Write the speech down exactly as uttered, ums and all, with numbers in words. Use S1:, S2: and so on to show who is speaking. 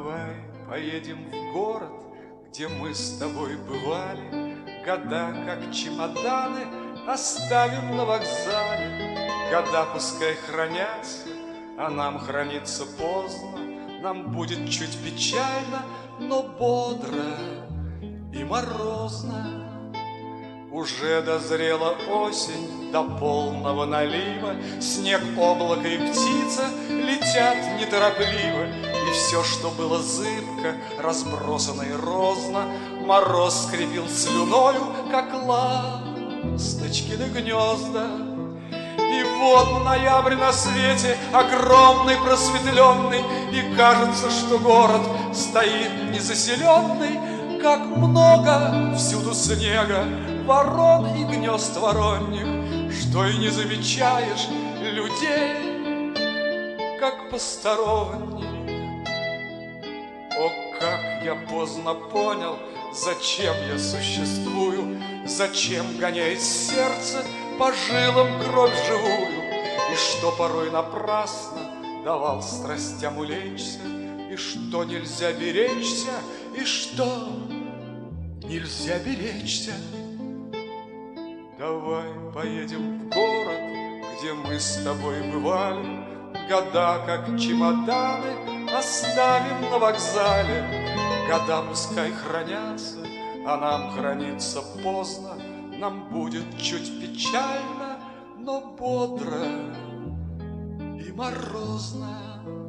S1: Давай поедем в город, где мы с тобой бывали, года, как чемоданы, оставим на вокзале. Года пускай хранятся, а нам храниться поздно. Нам будет чуть печально, но бодро и морозно. Уже дозрела осень до полного налива, снег, облако и птица летят неторопливо. И все, что было зыбко, разбросано и розно, мороз скрепил слюною, как ласточкины гнезда. И вот ноябрь на свете, огромный, просветленный, и кажется, что город стоит незаселенный. Как много всюду снега, ворон и гнезд вороньих, что и не замечаешь людей, как посторонних. О, как я поздно понял, зачем я существую, зачем гоняет сердце по жилам кровь живую, и что порой напрасно давал страстям улечься, и что нельзя беречься, и что нельзя беречься. Давай поедем в город, где мы с тобой бывали, года, как чемоданы, оставим на вокзале. Года пускай хранятся, а нам храниться поздно. Нам будет чуть печально, но бодро и морозно.